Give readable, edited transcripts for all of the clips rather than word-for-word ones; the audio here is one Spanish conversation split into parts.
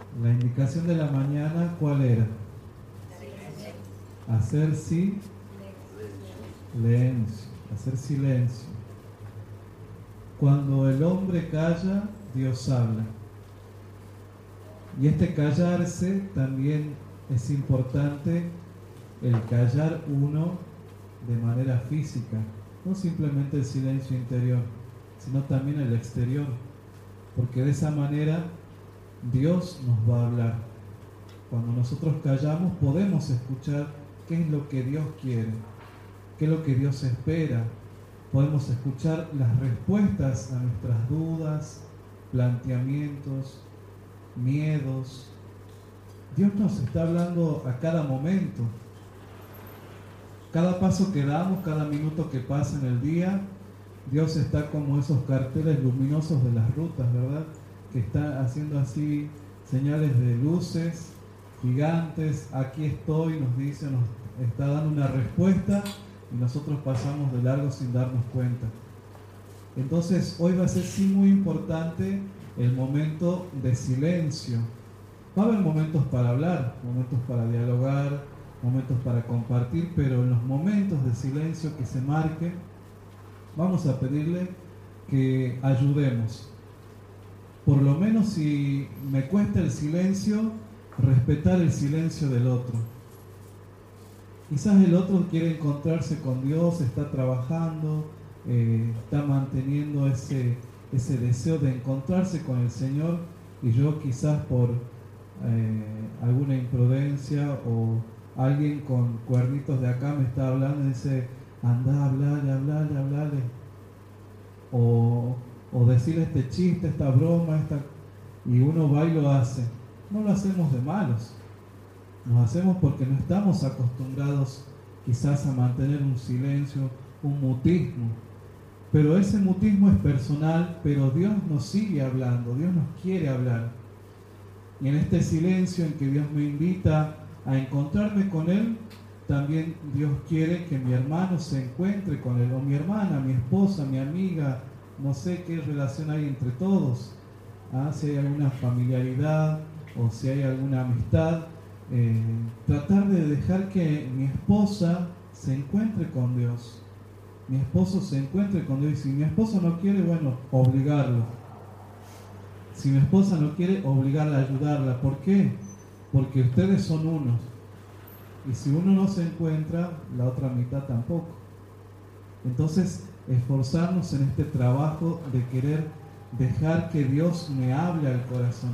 La indicación de la mañana, ¿cuál era? Hacer silencio. Hacer silencio. Cuando el hombre calla, Dios habla. Y este callarse también es importante, el callar uno de manera física, no simplemente el silencio interior, sino también el exterior, porque de esa manera Dios nos va a hablar. Cuando nosotros callamos podemos escuchar qué es lo que Dios quiere, qué es lo que Dios espera. Podemos escuchar las respuestas a nuestras dudas, planteamientos, miedos. Dios nos está hablando a cada momento. Cada paso que damos, cada minuto que pasa en el día, Dios está como esos carteles luminosos de las rutas, ¿verdad? Que está haciendo así señales de luces gigantes. Aquí estoy, nos dice, nos está dando una respuesta y nosotros pasamos de largo sin darnos cuenta. Entonces hoy va a ser sí muy importante el momento de silencio. Va a haber momentos para hablar, momentos para dialogar, momentos para compartir, pero en los momentos de silencio que se marquen, vamos a pedirle que ayudemos. Por lo menos si me cuesta el silencio, respetar el silencio del otro. Quizás el otro quiere encontrarse con Dios, está trabajando, está manteniendo ese deseo de encontrarse con el Señor, y yo quizás por alguna imprudencia o alguien con cuernitos de acá me está hablando y dice, anda, hablale, o decirle este chiste, esta broma, y uno va y lo hace. No lo hacemos de malos, nos hacemos porque no estamos acostumbrados quizás a mantener un silencio, un mutismo. Pero ese mutismo es personal, pero Dios nos sigue hablando, Dios nos quiere hablar. Y en este silencio en que Dios me invita a encontrarme con Él, también Dios quiere que mi hermano se encuentre con Él, o mi hermana, mi esposa, mi amiga, no sé qué relación hay entre todos, si hay alguna familiaridad o si hay alguna amistad, tratar de dejar que mi esposa se encuentre con Dios, mi esposo se encuentre con Dios. Y si mi esposa no quiere, bueno, obligarlo. Si mi esposa no quiere, obligarla, ayudarla. ¿Por qué? Porque ustedes son unos. Y si uno no se encuentra, la otra mitad tampoco. Entonces, esforzarnos en este trabajo de querer dejar que Dios me hable al corazón.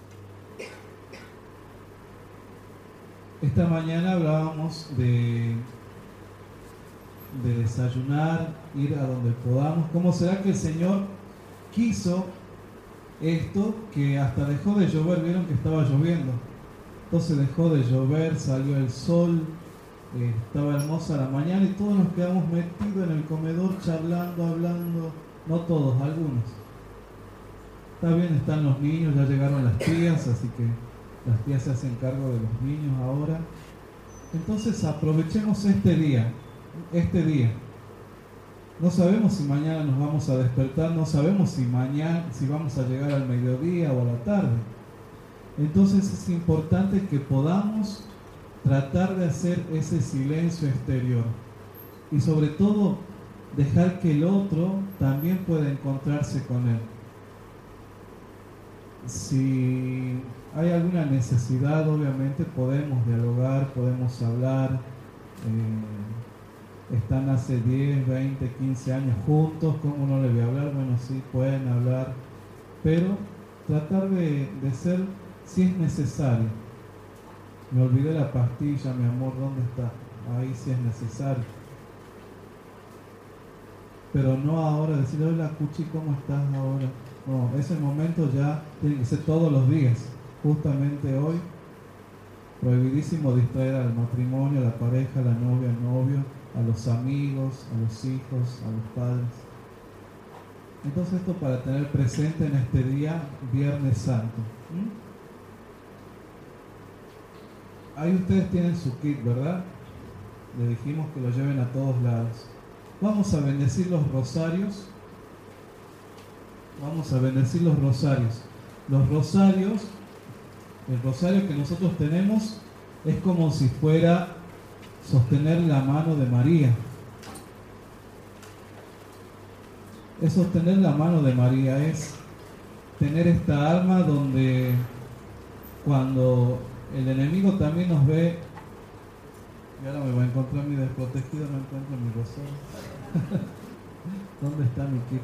Esta mañana hablábamos de desayunar, ir a donde podamos. ¿Cómo será que el Señor quiso esto, que hasta dejó de llover? Vieron que estaba lloviendo, entonces dejó de llover, salió el sol, estaba hermosa la mañana y todos nos quedamos metidos en el comedor charlando, hablando. No todos, algunos. Está bien, están los niños, ya llegaron las tías, así que las tías se hacen cargo de los niños ahora. Entonces aprovechemos este día. No sabemos si mañana nos vamos a despertar, no sabemos si vamos a llegar al mediodía o a la tarde. Entonces es importante que podamos tratar de hacer ese silencio exterior y sobre todo dejar que el otro también pueda encontrarse con él. Si hay alguna necesidad, obviamente podemos dialogar, podemos hablar. Están hace 10, 20, 15 años juntos, ¿cómo no le voy a hablar? Bueno, sí, pueden hablar, pero tratar de ser, si es necesario. Me olvidé la pastilla, mi amor, ¿dónde está? Ahí si es necesario. Pero no ahora decirle, hola Cuchi, ¿cómo estás ahora? No, ese momento ya tiene que ser todos los días. Justamente hoy, prohibidísimo distraer al matrimonio, a la pareja, a la novia, al novio, a los amigos, a los hijos, a los padres. Entonces esto para tener presente en este día, Viernes Santo. Ahí ustedes tienen su kit, ¿verdad? Le dijimos que lo lleven a todos lados. Vamos a bendecir los rosarios. Vamos a bendecir los rosarios. Los rosarios El rosario que nosotros tenemos es como si fuera sostener la mano de María. Es sostener la mano de María, es tener esta alma donde cuando el enemigo también nos ve, y ahora me voy a encontrar mi desprotegido, no encuentro mi rosario. ¿Dónde está mi kit?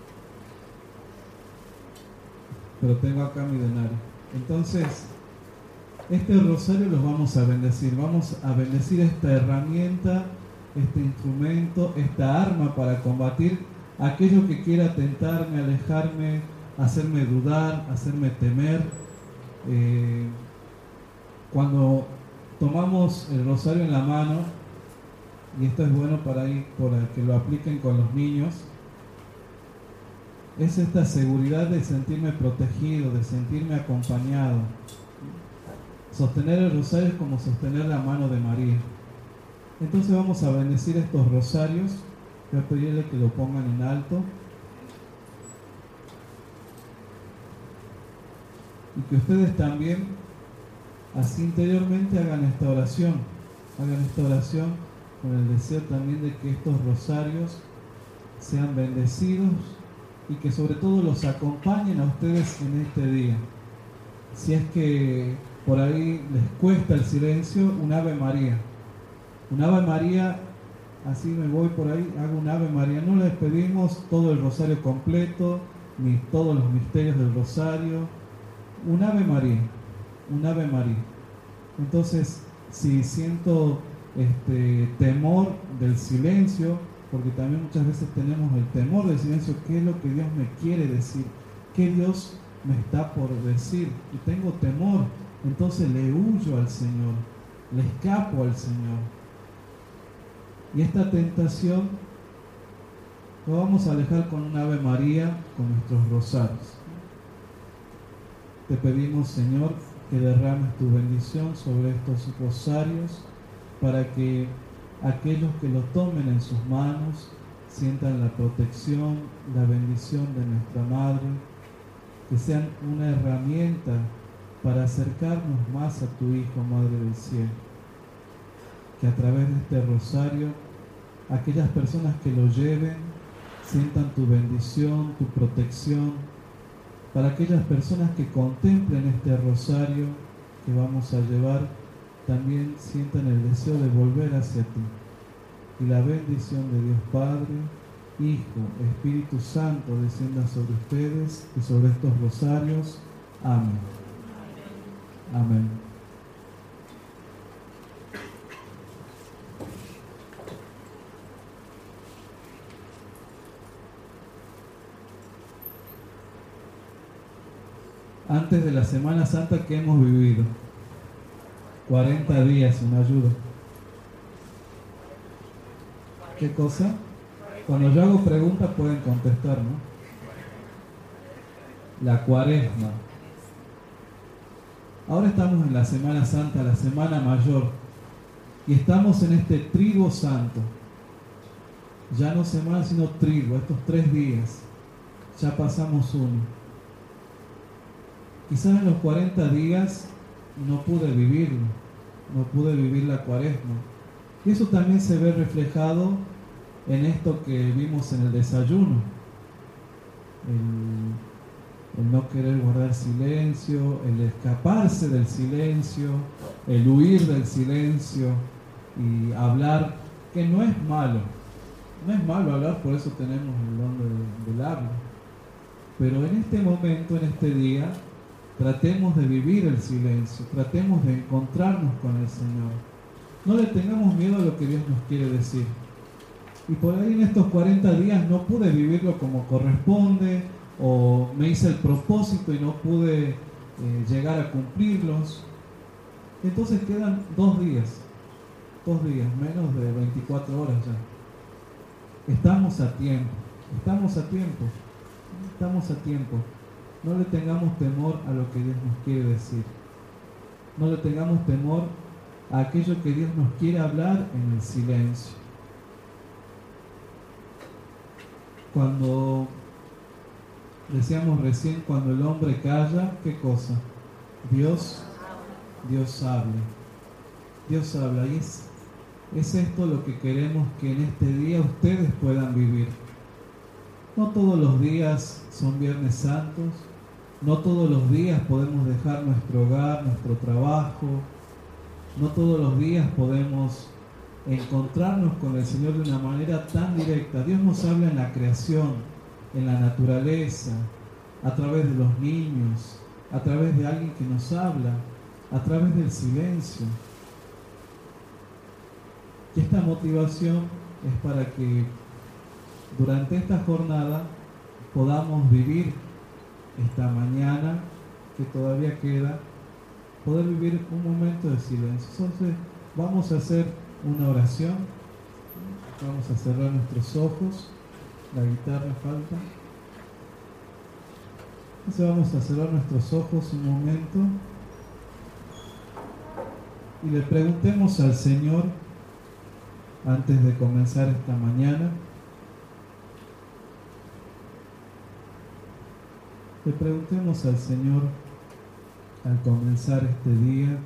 Pero tengo acá mi denario. Entonces, este rosario los vamos a bendecir. Vamos a bendecir esta herramienta, este instrumento, esta arma para combatir aquello que quiera tentarme, alejarme, hacerme dudar, hacerme temer. Cuando tomamos el rosario en la mano, y esto es bueno para que lo apliquen con los niños, es esta seguridad de sentirme protegido, de sentirme acompañado. Sostener el rosario es como sostener la mano de María. Entonces vamos a bendecir estos rosarios. Voy a pedirle que lo pongan en alto y que ustedes también así interiormente hagan esta oración con el deseo también de que estos rosarios sean bendecidos y que sobre todo los acompañen a ustedes en este día. Si es que por ahí les cuesta el silencio, un Ave María. Un Ave María, así me voy por ahí, hago un Ave María. No les pedimos todo el rosario completo, ni todos los misterios del rosario. Un Ave María, un Ave María. Entonces, si siento temor del silencio, porque también muchas veces tenemos el temor del silencio, ¿qué es lo que Dios me quiere decir? ¿Qué Dios me está por decir? Y tengo temor, entonces le huyo al Señor, le escapo al Señor. Y esta tentación lo vamos a alejar con un Ave María, con nuestros rosarios. Te pedimos, Señor, que derrames tu bendición sobre estos rosarios para que aquellos que los tomen en sus manos sientan la protección, la bendición de nuestra Madre, que sean una herramienta para acercarnos más a tu Hijo, Madre del Cielo. Que a través de este rosario, aquellas personas que lo lleven sientan tu bendición, tu protección. Para aquellas personas que contemplen este rosario que vamos a llevar, también sientan el deseo de volver hacia ti. Y la bendición de Dios Padre, Hijo, Espíritu Santo descienda sobre ustedes y sobre estos rosarios. Amén. Amén. Antes de la Semana Santa que hemos vivido, 40 días, una ayuda. ¿Qué cosa? Cuando yo hago preguntas pueden contestar, ¿no? La Cuaresma. Ahora estamos en la Semana Santa, la Semana Mayor, y estamos en este trigo santo. Ya no semana, sino trigo, estos 3 días. Ya pasamos uno. Quizás en los 40 días no pude vivirlo, no pude vivir la Cuaresma. Y eso también se ve reflejado en esto que vimos en el desayuno. El no querer guardar silencio, el escaparse del silencio, el huir del silencio y hablar, que no es malo. No es malo hablar, por eso tenemos el don del habla. Pero en este momento, en este día, tratemos de vivir el silencio, tratemos de encontrarnos con el Señor. No le tengamos miedo a lo que Dios nos quiere decir. Y por ahí en estos 40 días no pude vivirlo como corresponde, o me hice el propósito y no pude llegar a cumplirlos. Entonces quedan 2 días, menos de 24 horas ya. Estamos a tiempo. No le tengamos temor a lo que Dios nos quiere decir. No le tengamos temor a aquello que Dios nos quiere hablar en el silencio. Cuando decíamos recién, cuando el hombre calla, ¿qué cosa? Dios Dios hable. Dios habla y es esto lo que queremos que en este día ustedes puedan vivir. No todos los días son Viernes Santos, no todos los días podemos dejar nuestro hogar, nuestro trabajo, no todos los días podemos encontrarnos con el Señor de una manera tan directa. Dios nos habla en la creación, en la naturaleza, a través de los niños, a través de alguien que nos habla, a través del silencio. Y esta motivación es para que durante esta jornada podamos vivir esta mañana que todavía queda, poder vivir un momento de silencio. Entonces vamos a hacer una oración, vamos a cerrar nuestros ojos, la guitarra falta. Entonces vamos a cerrar nuestros ojos un momento y le preguntemos al Señor antes de comenzar esta mañana. Le preguntemos al Señor al comenzar este día,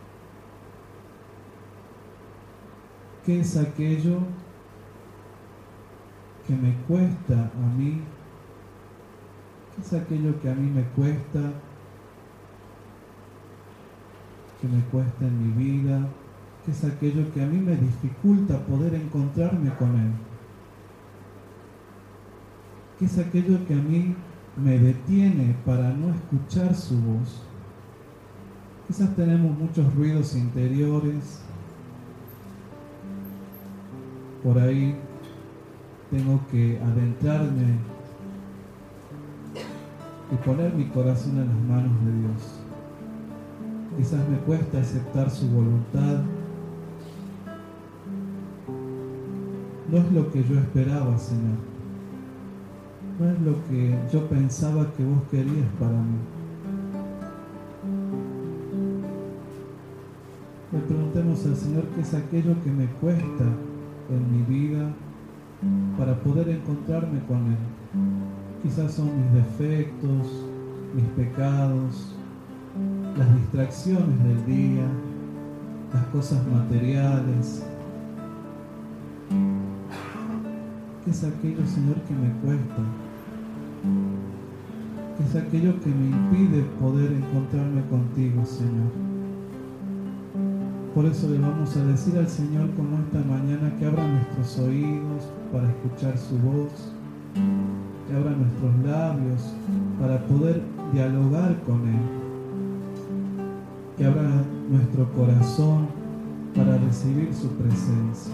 ¿qué es aquello que me cuesta a mí? ¿Qué es aquello que a mí me cuesta, en mi vida? ¿Qué es aquello que a mí me dificulta poder encontrarme con Él? ¿Qué es aquello que a mí me detiene para no escuchar su voz? Quizás tenemos muchos ruidos interiores. Por ahí tengo que adentrarme y poner mi corazón en las manos de Dios. Quizás me cuesta aceptar su voluntad. No es lo que yo esperaba, Señor. No es lo que yo pensaba que vos querías para mí. Le preguntemos al Señor qué es aquello que me cuesta en mi vida para poder encontrarme con Él. Quizás son mis defectos, mis pecados, las distracciones del día, las cosas materiales. ¿Qué es aquello, Señor, que me cuesta? ¿Qué es aquello que me impide poder encontrarme contigo, Señor? Por eso le vamos a decir al Señor como esta mañana que abra nuestros oídos para escuchar su voz, que abra nuestros labios para poder dialogar con Él, que abra nuestro corazón para recibir su presencia.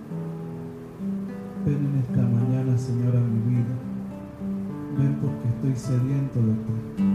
Ven en esta mañana, Señor, a mi vida. Ven porque estoy sediento de ti.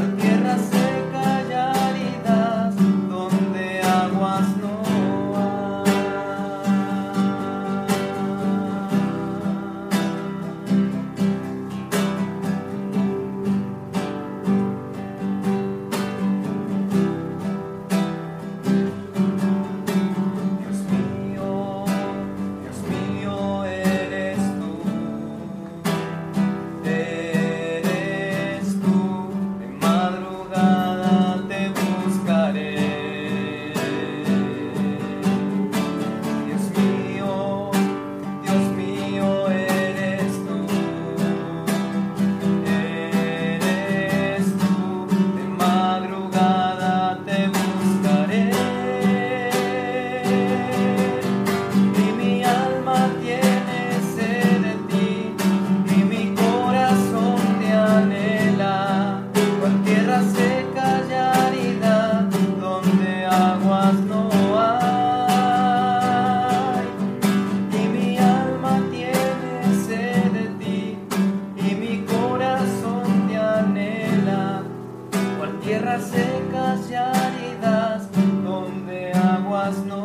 aguas no hay. mas no